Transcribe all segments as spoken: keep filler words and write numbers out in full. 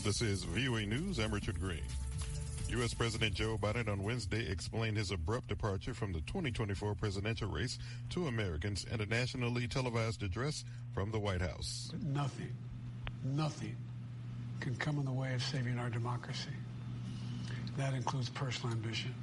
This is V O A News. I'm Richard Green. U S. President Joe Biden on Wednesday explained his abrupt departure from the twenty twenty-four presidential race to Americans in a nationally televised address from the White House. Nothing, nothing can come in the way of saving our democracy. That includes personal ambition.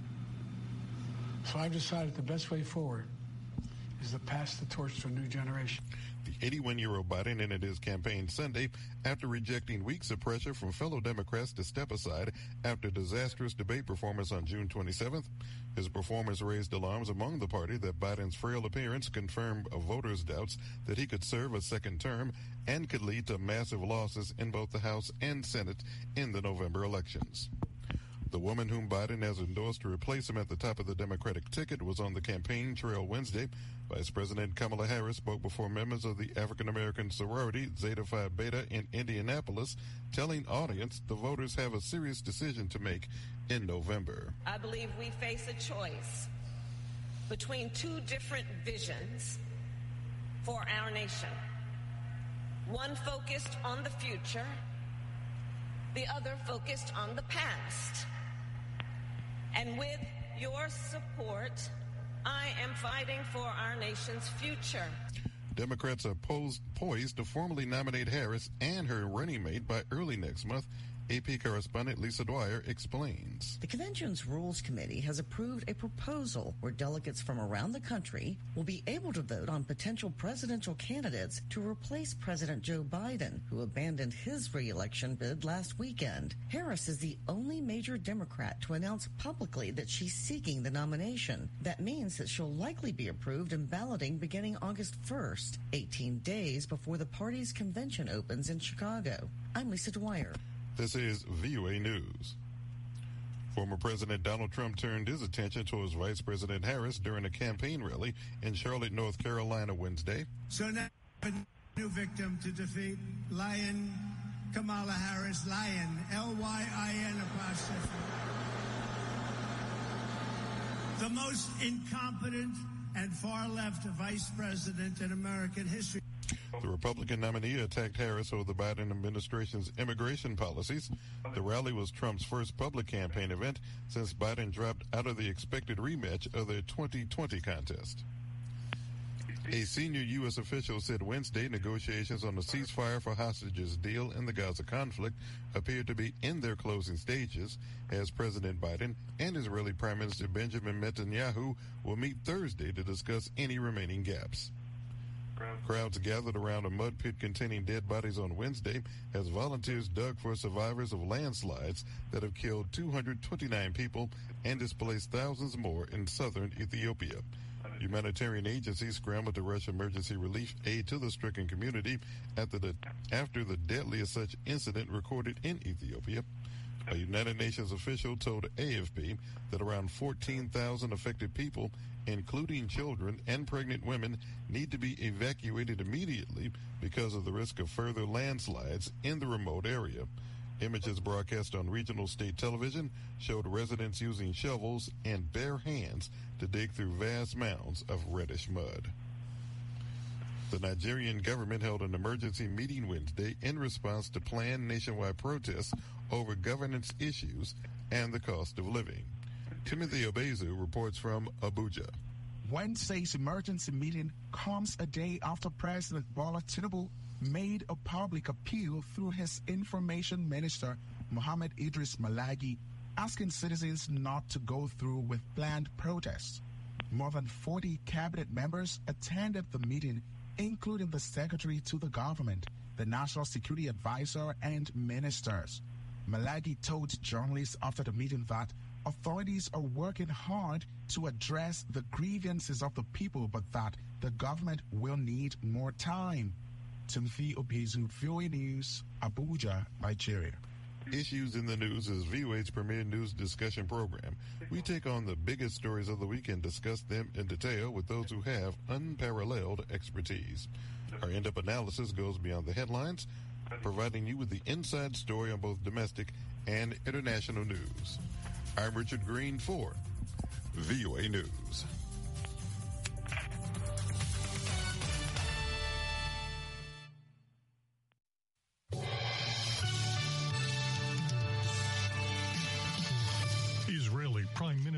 So I've decided the best way forward is to pass the torch to a new generation. The eighty-one-year-old Biden ended his campaign Sunday after rejecting weeks of pressure from fellow Democrats to step aside after disastrous debate performance on June twenty-seventh. His performance raised alarms among the party that Biden's frail appearance confirmed voters' doubts that he could serve a second term and could lead to massive losses in both the House and Senate in the November elections. The woman whom Biden has endorsed to replace him at the top of the Democratic ticket was on the campaign trail Wednesday. Vice President Kamala Harris spoke before members of the African-American sorority Zeta Phi Beta in Indianapolis, telling audience the voters have a serious decision to make in November. I believe we face a choice between two different visions for our nation. One focused on the future, the other focused on the past. And with your support, I am fighting for our nation's future. Democrats are posed, poised to formally nominate Harris and her running mate by early next month. A P correspondent Lisa Dwyer explains. The convention's Rules Committee has approved a proposal where delegates from around the country will be able to vote on potential presidential candidates to replace President Joe Biden, who abandoned his re-election bid last weekend. Harris is the only major Democrat to announce publicly that she's seeking the nomination. That means that she'll likely be approved in balloting beginning August first, eighteen days before the party's convention opens in Chicago. I'm Lisa Dwyer. This is V O A News. Former President Donald Trump turned his attention towards Vice President Harris during a campaign rally in Charlotte, North Carolina Wednesday. So now a new victim to defeat Lion Kamala Harris, Lion, L Y I N apostrophe. The most incompetent and far-left vice president in American history. The Republican nominee attacked Harris over the Biden administration's immigration policies. The rally was Trump's first public campaign event since Biden dropped out of the expected rematch of their twenty twenty contest. A senior U S official said Wednesday negotiations on a ceasefire for hostages deal in the Gaza conflict appear to be in their closing stages as President Biden and Israeli Prime Minister Benjamin Netanyahu will meet Thursday to discuss any remaining gaps. Crowds gathered around a mud pit containing dead bodies on Wednesday as volunteers dug for survivors of landslides that have killed two hundred twenty-nine people and displaced thousands more in southern Ethiopia. Humanitarian agencies scrambled to rush emergency relief aid to the stricken community after the, after the deadliest such incident recorded in Ethiopia. A United Nations official told A F P that around fourteen thousand affected people, including children and pregnant women, need to be evacuated immediately because of the risk of further landslides in the remote area. Images broadcast on regional state television showed residents using shovels and bare hands to dig through vast mounds of reddish mud. The Nigerian government held an emergency meeting Wednesday in response to planned nationwide protests over governance issues and the cost of living. Timothy Obezu reports from Abuja. Wednesday's emergency meeting comes a day after President Bola Tinubu made a public appeal through his information minister, Mohammed Idris Malagi, asking citizens not to go through with planned protests. More than forty cabinet members attended the meeting, including the secretary to the government, the national security advisor, and ministers. Malagi told journalists after the meeting that authorities are working hard to address the grievances of the people, but that the government will need more time. Timothy Obezu, V O A News, Abuja, Nigeria. Issues in the News is V O A's premier news discussion program. We take on the biggest stories of the week and discuss them in detail with those who have unparalleled expertise. Our in-depth analysis goes beyond the headlines, providing you with the inside story on both domestic and international news. I'm Richard Green for V O A News.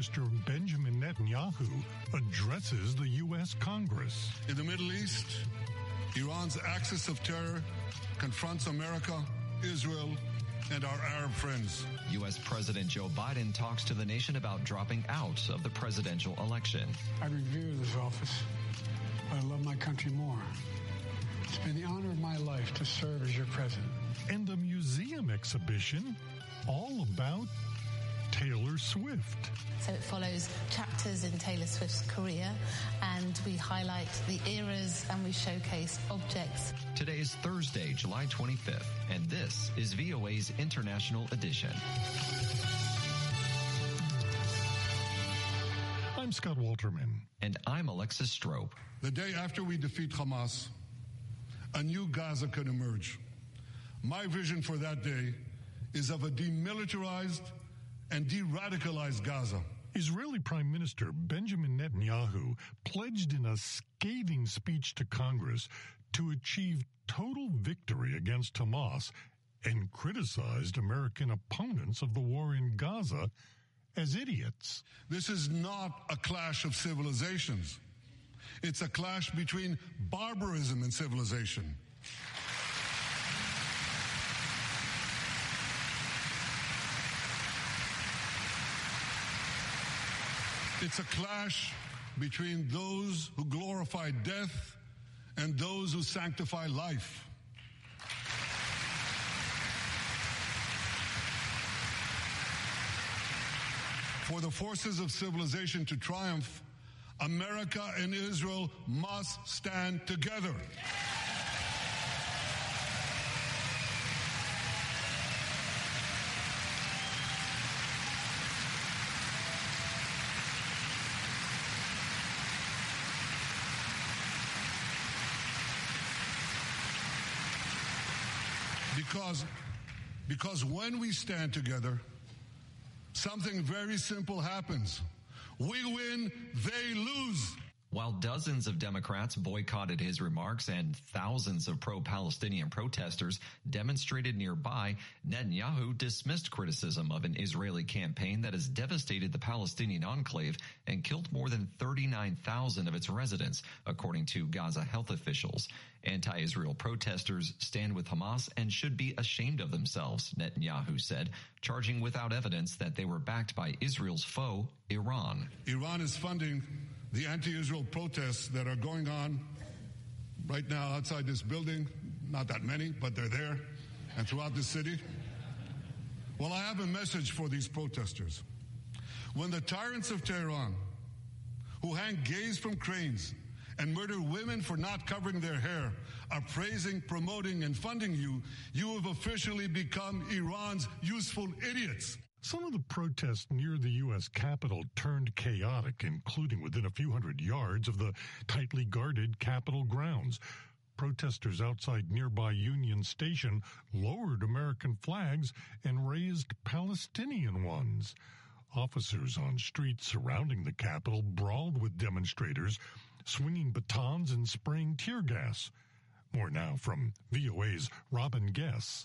Minister Benjamin Netanyahu addresses the U S Congress. In the Middle East, Iran's axis of terror confronts America, Israel, and our Arab friends. U S. President Joe Biden talks to the nation about dropping out of the presidential election. I revere this office, but I love my country more. It's been the honor of my life to serve as your president. And a museum exhibition all about Taylor Swift. So it follows chapters in Taylor Swift's career, and we highlight the eras and we showcase objects. Today is Thursday, July twenty-fifth, and this is V O A's International Edition. I'm Scott Walterman. And I'm Alexis Strope. The day after we defeat Hamas, a new Gaza can emerge. My vision for that day is of a demilitarized and de-radicalized Gaza. Israeli Prime Minister Benjamin Netanyahu pledged in a scathing speech to Congress to achieve total victory against Hamas and criticized American opponents of the war in Gaza as idiots. This is not a clash of civilizations. It's a clash between barbarism and civilization. It's a clash between those who glorify death and those who sanctify life. For the forces of civilization to triumph, America and Israel must stand together. Because, because when we stand together, something very simple happens. We win, they lose. While dozens of Democrats boycotted his remarks and thousands of pro-Palestinian protesters demonstrated nearby, Netanyahu dismissed criticism of an Israeli campaign that has devastated the Palestinian enclave and killed more than thirty-nine thousand of its residents, according to Gaza health officials. Anti-Israel protesters stand with Hamas and should be ashamed of themselves, Netanyahu said, charging without evidence that they were backed by Israel's foe, Iran. Iran is funding the anti-Israel protests that are going on right now outside this building. Not that many, but they're there, and throughout the city. Well, I have a message for these protesters. When the tyrants of Tehran, who hang gays from cranes and murder women for not covering their hair, are praising, promoting, and funding you, you have officially become Iran's useful idiots. Some of the protests near the U S Capitol turned chaotic, including within a few hundred yards of the tightly guarded Capitol grounds. Protesters outside nearby Union Station lowered American flags and raised Palestinian ones. Officers on streets surrounding the Capitol brawled with demonstrators, swinging batons and spraying tear gas. More now from V O A's Robin Guess.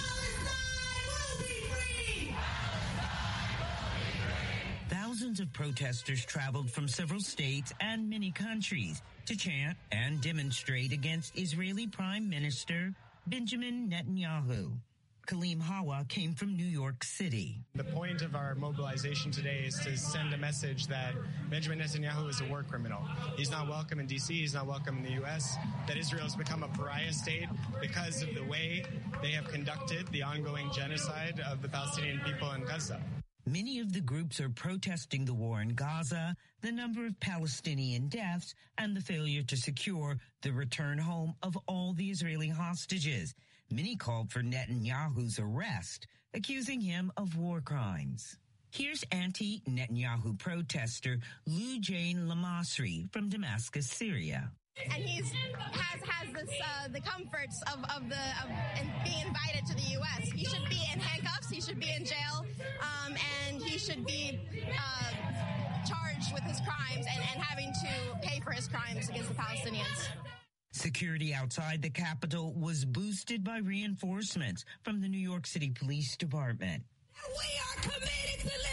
Thousands of protesters traveled from several states and many countries to chant and demonstrate against Israeli Prime Minister Benjamin Netanyahu. Kaleem Hawa came from New York City. The point of our mobilization today is to send a message that Benjamin Netanyahu is a war criminal. He's not welcome in D C, he's not welcome in the U S, that Israel has become a pariah state because of the way they have conducted the ongoing genocide of the Palestinian people in Gaza. Many of the groups are protesting the war in Gaza, the number of Palestinian deaths, and the failure to secure the return home of all the Israeli hostages. Many called for Netanyahu's arrest, accusing him of war crimes. Here's anti-Netanyahu protester Lou Jane Lamasri from Damascus, Syria. And he's has has this uh, the comforts of of the of and being invited to the U S. He should be in handcuffs. He should be in jail, um, and he should be uh, charged with his crimes and, and having to pay for his crimes against the Palestinians. Security outside the Capitol was boosted by reinforcements from the New York City Police Department. We are committed to liberation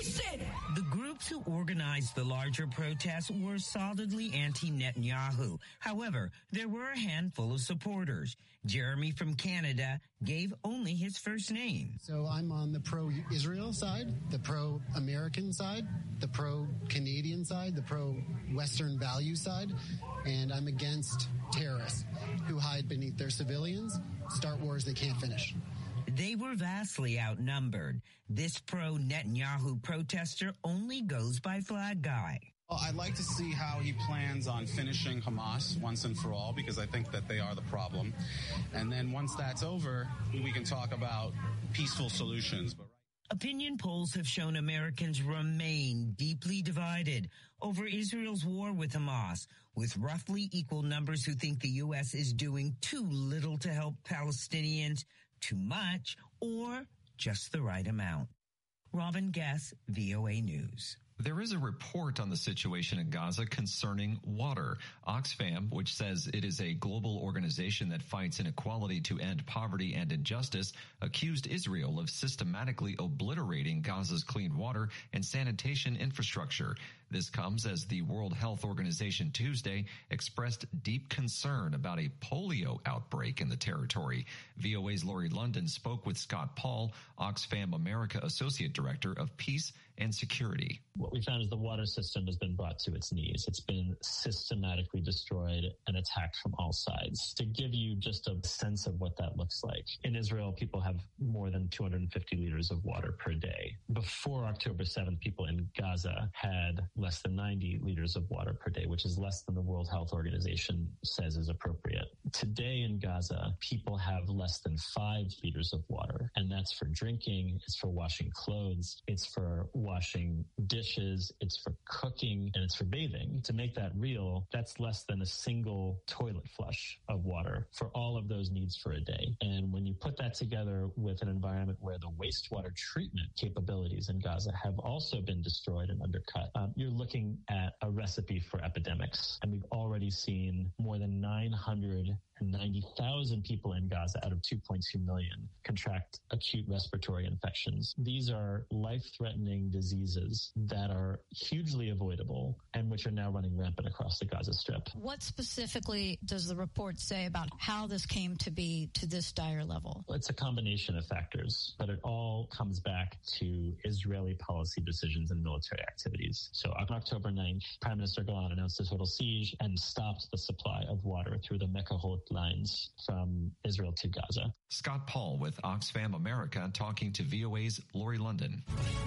said it. The groups who organized the larger protests were solidly anti-Netanyahu. However, there were a handful of supporters. Jeremy from Canada gave only his first name. So I'm on the pro-Israel side, the pro-American side, the pro-Canadian side, the pro-Western value side, and I'm against terrorists who hide beneath their civilians, start wars they can't finish. They were vastly outnumbered. This pro-Netanyahu protester only goes by Flag Guy. Well, I'd like to see how he plans on finishing Hamas once and for all, because I think that they are the problem. And then once that's over, we can talk about peaceful solutions. But Opinion polls have shown Americans remain deeply divided over Israel's war with Hamas, with roughly equal numbers who think the U S is doing too little to help Palestinians, too much, or just the right amount. Robin Guess, V O A News. There is a report on the situation in Gaza concerning water. Oxfam, which says it is a global organization that fights inequality to end poverty and injustice, accused Israel of systematically obliterating Gaza's clean water and sanitation infrastructure. This comes as the World Health Organization Tuesday expressed deep concern about a polio outbreak in the territory. V O A's Lori London spoke with Scott Paul, Oxfam America Associate Director of Peace and Security. What we found is the water system has been brought to its knees. It's been systematically destroyed and attacked from all sides. To give you just a sense of what that looks like, in Israel, people have more than two hundred fifty liters of water per day. Before October seventh, people in Gaza had less than ninety liters of water per day, which is less than the World Health Organization says is appropriate. Today in Gaza, people have less than five liters of water, and that's for drinking, it's for washing clothes, it's for washing dishes, it's for cooking, and it's for bathing. To make that real, that's less than a single toilet flush of water for all of those needs for a day. And when you put that together with an environment where the wastewater treatment capabilities in Gaza have also been destroyed and undercut, um, you're looking at a recipe for epidemics. And we've already seen more than nine hundred ninety thousand people in Gaza out of two point two million contract acute respiratory infections. These are life-threatening diseases that are hugely avoidable and which are now running rampant across the Gaza Strip. What specifically does the report say about how this came to be to this dire level? It's a combination of factors, but it all comes back to Israeli policy decisions and military activities. So on October ninth, Prime Minister Gallant announced a total siege and stopped the supply of water through the Mekahot lines from Israel to Gaza. Scott Paul with Oxfam America talking to V O A's Lori London.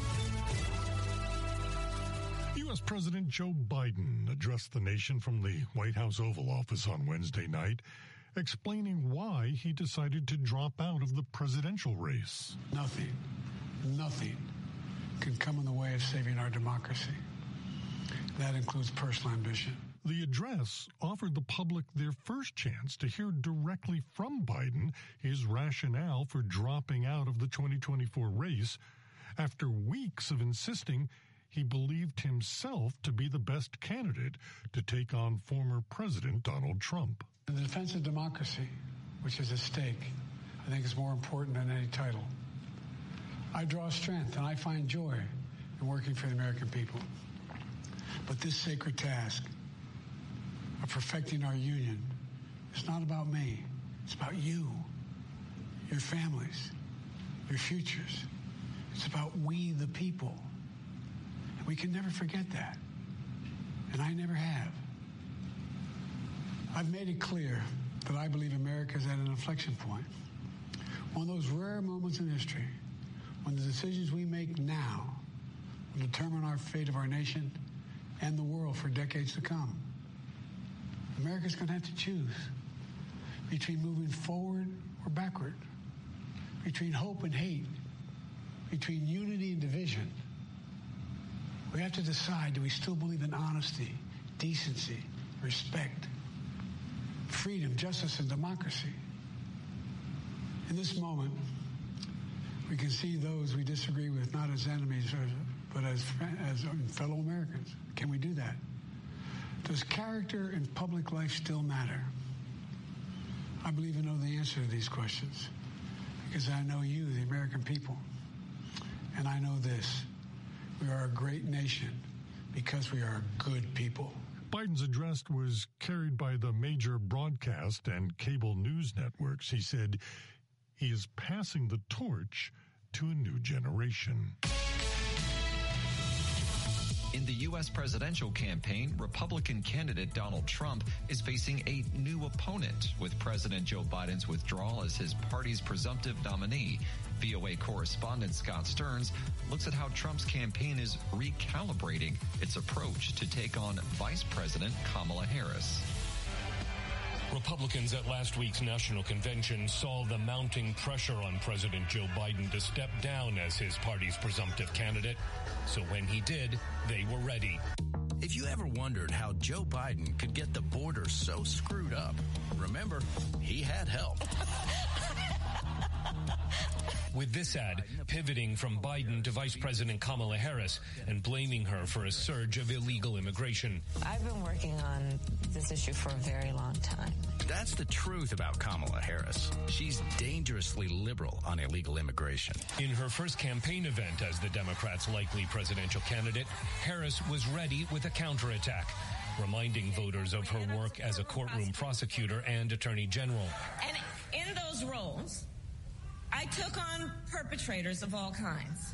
U S President Joe Biden addressed the nation from the White House Oval Office on Wednesday night, explaining why he decided to drop out of the presidential race. Nothing, nothing can come in the way of saving our democracy. That includes personal ambition. The address offered the public their first chance to hear directly from Biden his rationale for dropping out of the twenty twenty-four race after weeks of insisting he believed himself to be the best candidate to take on former President Donald Trump. The defense of democracy, which is at stake, I think is more important than any title. I draw strength and I find joy in working for the American people. But this sacred task of perfecting our union is not about me. It's about you, your families, your futures. It's about we, the people. And we can never forget that. And I never have. I've made it clear that I believe America is at an inflection point. One of those rare moments in history when the decisions we make now will determine our fate of our nation and the world for decades to come. America's going to have to choose between moving forward or backward, between hope and hate, between unity and division. We have to decide, do we still believe in honesty, decency, respect, freedom, justice, and democracy? In this moment, we can see those we disagree with not as enemies, but as, as fellow Americans. Can we do that? Does character in public life still matter? I believe I know the answer to these questions because I know you, the American people. And I know this. We are a great nation because we are good people. Biden's address was carried by the major broadcast and cable news networks. He said he is passing the torch to a new generation. In the U S presidential campaign, Republican candidate Donald Trump is facing a new opponent with President Joe Biden's withdrawal as his party's presumptive nominee. V O A correspondent Scott Stearns looks at how Trump's campaign is recalibrating its approach to take on Vice President Kamala Harris. Republicans at last week's national convention saw the mounting pressure on President Joe Biden to step down as his party's presumptive candidate. So when he did, they were ready. If you ever wondered how Joe Biden could get the border so screwed up, remember, he had help. With this ad pivoting from Biden to Vice President Kamala Harris and blaming her for a surge of illegal immigration. I've been working on this issue for a very long time. That's the truth about Kamala Harris. She's dangerously liberal on illegal immigration. In her first campaign event as the Democrats' likely presidential candidate, Harris was ready with a counterattack, reminding voters of her work as a courtroom prosecutor and attorney general. And in those roles, I took on perpetrators of all kinds.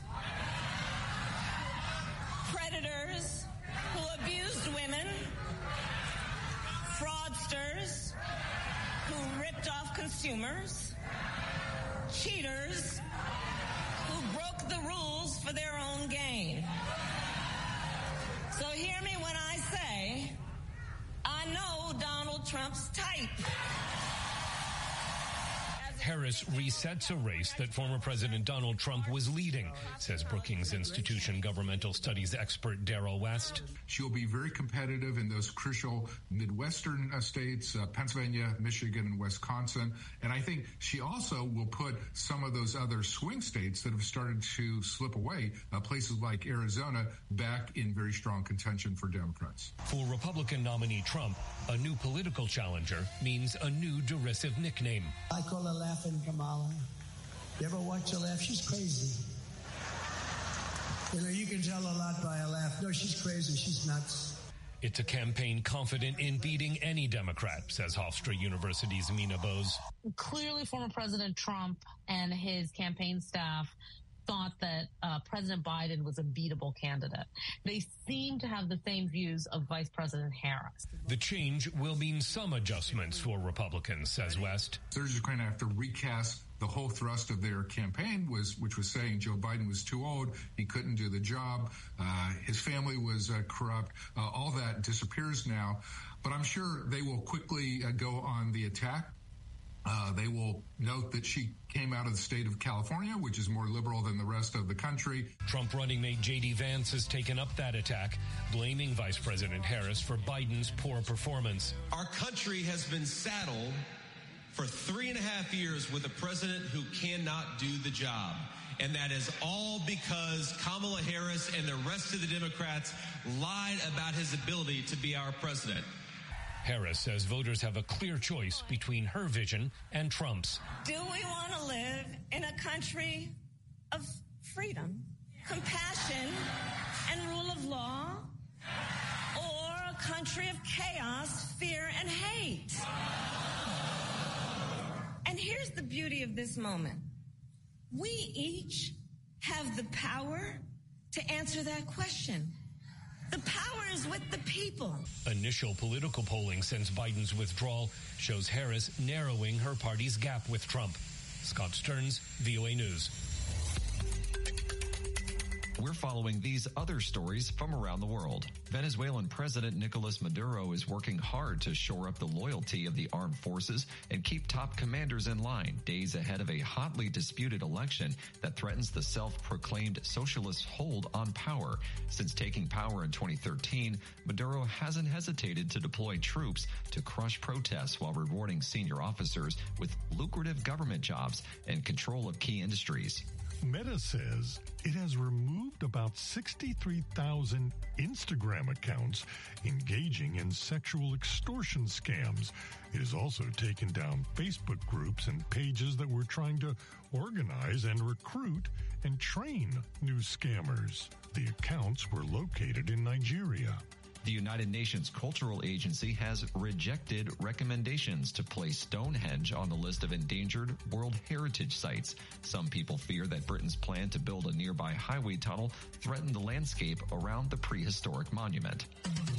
Predators who abused women, fraudsters who ripped off consumers, cheaters who broke the rules for their own gain. So hear me when I say, I know Donald Trump's type. Harris resets a race that former President Donald Trump was leading, says Brookings Institution governmental studies expert Darrell West. She'll be very competitive in those crucial Midwestern uh, states, uh, Pennsylvania, Michigan, and Wisconsin. And I think she also will put some of those other swing states that have started to slip away, uh, places like Arizona, back in very strong contention for Democrats. For Republican nominee Trump, a new political challenger means a new derisive nickname. I call her Laughing Kamala. You ever watch her laugh? She's crazy. You know, you can tell a lot by her laugh. No, she's crazy. She's nuts. It's a campaign confident in beating any Democrat, says Hofstra University's Mina Bose. Clearly, former President Trump and his campaign staff thought that uh, President Biden was a beatable candidate. They seem to have the same views of Vice President Harris. The change will mean some adjustments for Republicans, says West. They're just going to have to recast the whole thrust of their campaign, was which was saying Joe Biden was too old, he couldn't do the job, uh, his family was uh, corrupt. Uh, all that disappears now. But I'm sure they will quickly uh, go on the attack. Uh, they will note that she came out of the state of California, which is more liberal than the rest of the country. Trump running mate J D Vance has taken up that attack, blaming Vice President Harris for Biden's poor performance. Our country has been saddled for three and a half years with a president who cannot do the job. And that is all because Kamala Harris and the rest of the Democrats lied about his ability to be our president. Harris says voters have a clear choice between her vision and Trump's. Do we want to live in a country of freedom, compassion, and rule of law, or a country of chaos, fear, and hate? And here's the beauty of this moment. We each have the power to answer that question. The power is with the people. Initial political polling since Biden's withdrawal shows Harris narrowing her party's gap with Trump. Scott Stearns, V O A News. We're following these other stories from around the world. Venezuelan President Nicolas Maduro is working hard to shore up the loyalty of the armed forces and keep top commanders in line days ahead of a hotly disputed election that threatens the self-proclaimed socialist hold on power. Since taking power in twenty thirteen, Maduro hasn't hesitated to deploy troops to crush protests while rewarding senior officers with lucrative government jobs and control of key industries. Meta says it has removed about sixty-three thousand Instagram accounts engaging in sexual extortion scams. It has also taken down Facebook groups and pages that were trying to organize and recruit and train new scammers. The accounts were located in Nigeria. The United Nations Cultural Agency has rejected recommendations to place Stonehenge on the list of endangered World Heritage Sites. Some people fear that Britain's plan to build a nearby highway tunnel threatened the landscape around the prehistoric monument.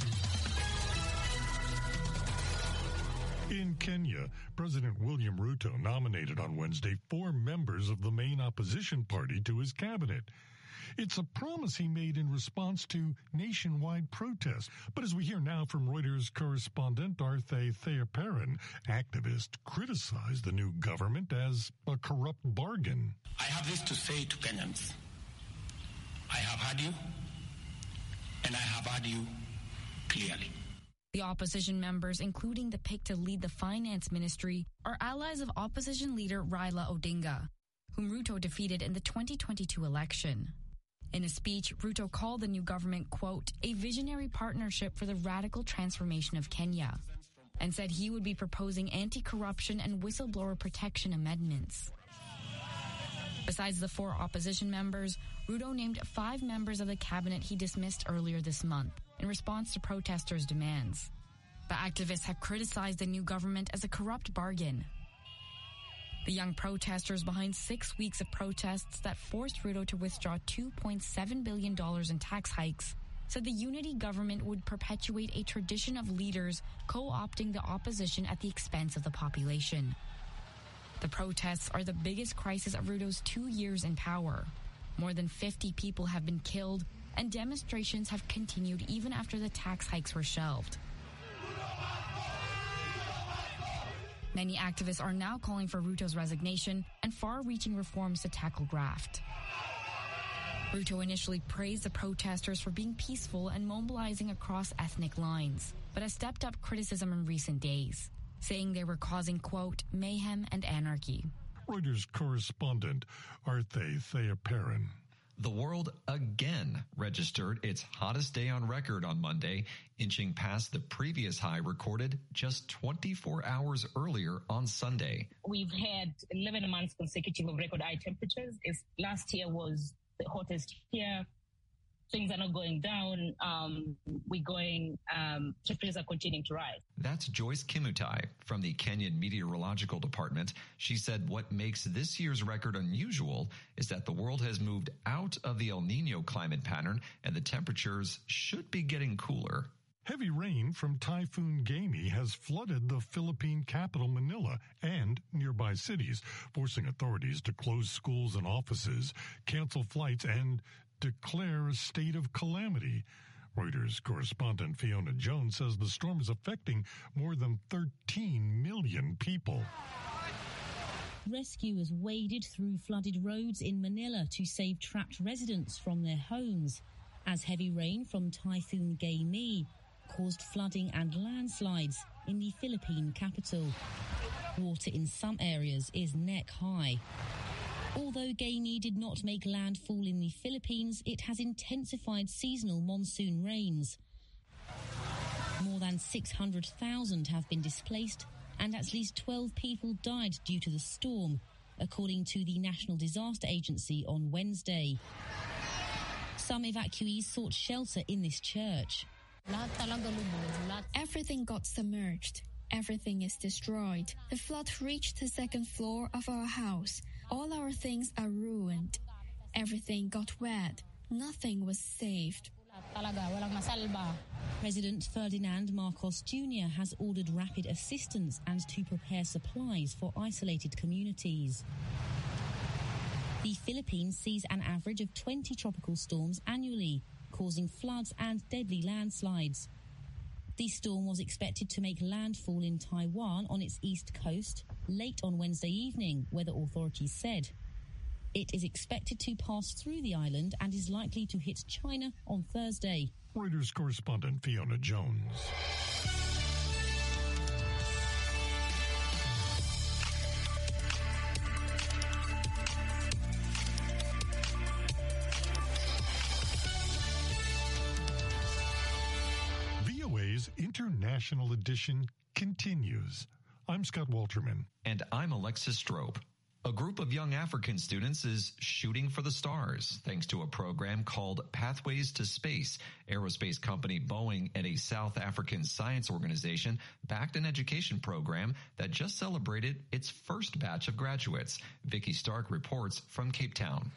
In Kenya, President William Ruto nominated on Wednesday four members of the main opposition party to his cabinet. It's a promise he made in response to nationwide protests. But as we hear now from Reuters correspondent Arthe Theoperin, activists criticized the new government as a corrupt bargain. I have this to say to Kenyans. I have heard you, and I have heard you clearly. The opposition members, including the pick to lead the finance ministry, are allies of opposition leader Raila Odinga, whom Ruto defeated in the twenty twenty-two election. In a speech, Ruto called the new government, quote, a visionary partnership for the radical transformation of Kenya, and said he would be proposing anti-corruption and whistleblower protection amendments. Besides the four opposition members, Ruto named five members of the cabinet he dismissed earlier this month in response to protesters' demands. But activists have criticized the new government as a corrupt bargain. The young protesters behind six weeks of protests that forced Ruto to withdraw two point seven billion dollars in tax hikes said the unity government would perpetuate a tradition of leaders co-opting the opposition at the expense of the population. The protests are the biggest crisis of Ruto's two years in power. More than fifty people have been killed, and demonstrations have continued even after the tax hikes were shelved. Many activists are now calling for Ruto's resignation and far-reaching reforms to tackle graft. Ruto initially praised the protesters for being peaceful and mobilizing across ethnic lines, but has stepped up criticism in recent days, saying they were causing, quote, mayhem and anarchy. Reuters correspondent Arthe Theoperin. The world again registered its hottest day on record on Monday, inching past the previous high recorded just twenty-four hours earlier on Sunday. We've had eleven months consecutive of record high temperatures. If last year was the hottest year, things are not going down. Um, we're going, um, temperatures are continuing to rise. That's Joyce Kimutai from the Kenyan Meteorological Department. She said what makes this year's record unusual is that the world has moved out of the El Nino climate pattern and the temperatures should be getting cooler. Heavy rain from Typhoon Gamy has flooded the Philippine capital Manila and nearby cities, forcing authorities to close schools and offices, cancel flights, and declare a state of calamity. Reuters correspondent Fiona Jones says the storm is affecting more than thirteen million people. Rescuers waded through flooded roads in Manila to save trapped residents from their homes, as heavy rain from Typhoon Gamy caused flooding and landslides in the Philippine capital. Water in some areas is neck high. Although Gamy did not make landfall in the Philippines, it has intensified seasonal monsoon rains. More than six hundred thousand have been displaced, and at least twelve people died due to the storm, according to the National Disaster Agency on Wednesday. Some evacuees sought shelter in this church. Everything got submerged. Everything is destroyed. The flood reached the second floor of our house. All our things are ruined. Everything got wet. Nothing was saved. President Ferdinand Marcos Junior has ordered rapid assistance and to prepare supplies for isolated communities. The Philippines sees an average of twenty tropical storms annually, causing floods and deadly landslides. The storm was expected to make landfall in Taiwan on its east coast late on Wednesday evening, weather authorities said. It is expected to pass through the island and is likely to hit China on Thursday. Reuters correspondent Fiona Jones. International Edition continues. I'm Scott Walterman. And I'm Alexis Strope. A group of young African students is shooting for the stars thanks to a program called Pathways to Space. Aerospace company Boeing and a South African science organization backed an education program that just celebrated its first batch of graduates. Vicky Stark reports from Cape Town.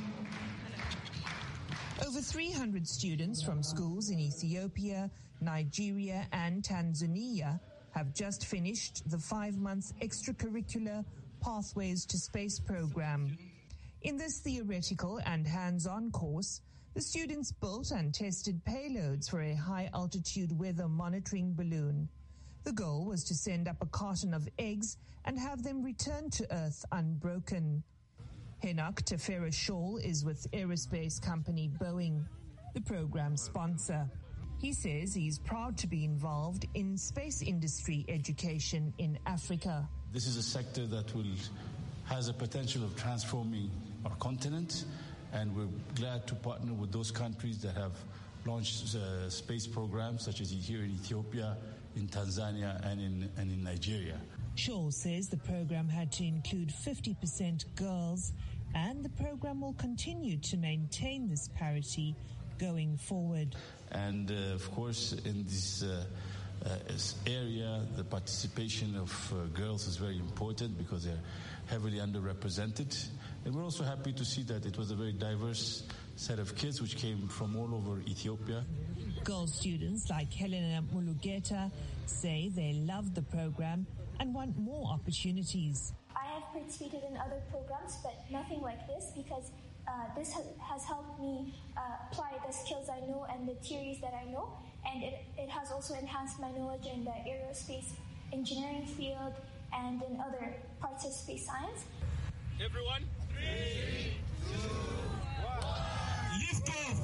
Over three hundred students from schools in Ethiopia, Nigeria, and Tanzania have just finished the five-month extracurricular Pathways to Space program. In this theoretical and hands-on course, the students built and tested payloads for a high-altitude weather monitoring balloon. The goal was to send up a carton of eggs and have them return to Earth unbroken. Henok Tefera Shawl is with aerospace company Boeing, the program sponsor. He says he's proud to be involved in space industry education in Africa. This is a sector that will has a potential of transforming our continent, and we're glad to partner with those countries that have launched uh, space programs, such as here in Ethiopia, in Tanzania, and in, and in Nigeria. Shaw says the program had to include fifty percent girls, and the program will continue to maintain this parity going forward. And uh, of course, in this uh, uh, area, the participation of uh, girls is very important because they're heavily underrepresented. And we're also happy to see that it was a very diverse set of kids which came from all over Ethiopia. Girl students like Helena Mulugeta say they love the program and want more opportunities. I have participated in other programs, but nothing like this because uh, this ha- has helped me uh, apply the skills I know and the theories that I know, and it, it has also enhanced my knowledge in the aerospace engineering field and in other parts of space science. Everyone, three, two, one, lift off!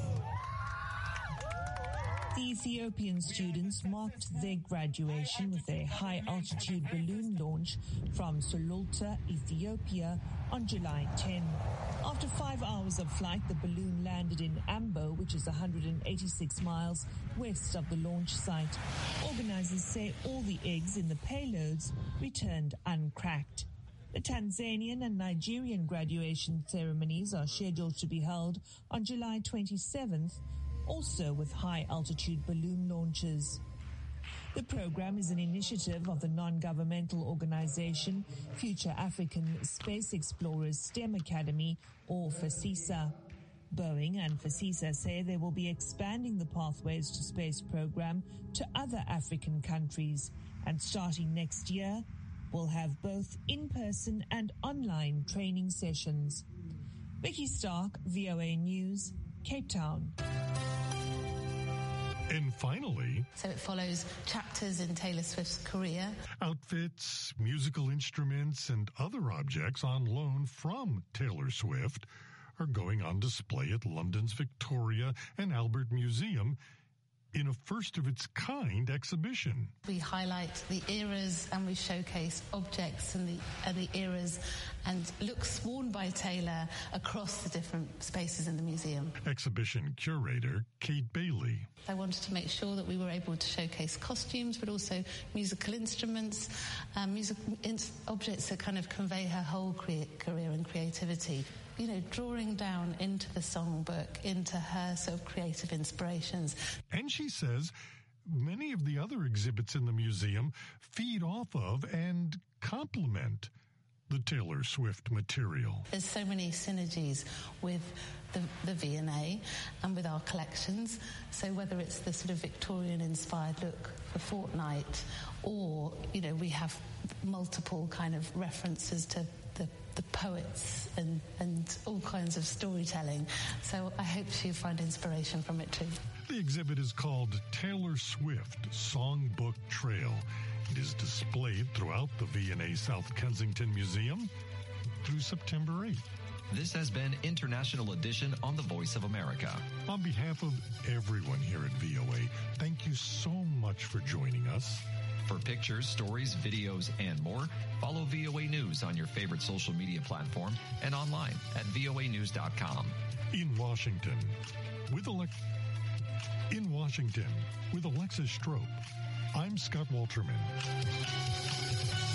The Ethiopian students marked their graduation with a high-altitude balloon launch from Sululta, Ethiopia, on July tenth. After five hours of flight, the balloon landed in Ambo, which is one hundred eighty-six miles west of the launch site. Organizers say all the eggs in the payloads returned uncracked. The Tanzanian and Nigerian graduation ceremonies are scheduled to be held on July twenty-seventh, also with high-altitude balloon launches. The program is an initiative of the non-governmental organization Future African Space Explorers STEM Academy, or FASISA. Boeing and FASISA say they will be expanding the Pathways to Space program to other African countries, and starting next year, will have both in-person and online training sessions. Vicky Stark, V O A News, Cape Town. And finally... So it follows chapters in Taylor Swift's career. Outfits, musical instruments, and other objects on loan from Taylor Swift are going on display at London's Victoria and Albert Museum in a first-of-its-kind exhibition. We highlight the eras and we showcase objects and the, and the eras and looks worn by Taylor across the different spaces in the museum. Exhibition curator Kate Bailey. I wanted to make sure that we were able to showcase costumes, but also musical instruments, um, music in, objects that kind of convey her whole cre- career and creativity. You know, drawing down into the songbook, into her sort of creative inspirations. And she says many of the other exhibits in the museum feed off of and complement the Taylor Swift material. There's so many synergies with the, the V and A and with our collections. So whether it's the sort of Victorian-inspired look for Fortnite or, you know, we have multiple kind of references to the the poets and, and all kinds of storytelling. So I hope you find inspiration from it too. The exhibit is called Taylor Swift Songbook Trail. It is displayed throughout the V and A South Kensington Museum through September eighth. This has been International Edition on The Voice of America. On behalf of everyone here at V O A, thank you so much for joining us. For pictures, stories, videos, and more, follow V O A News on your favorite social media platform and online at V O A news dot com. In Washington, with Alex- in Washington, with Alexis Strope, I'm Scott Walterman.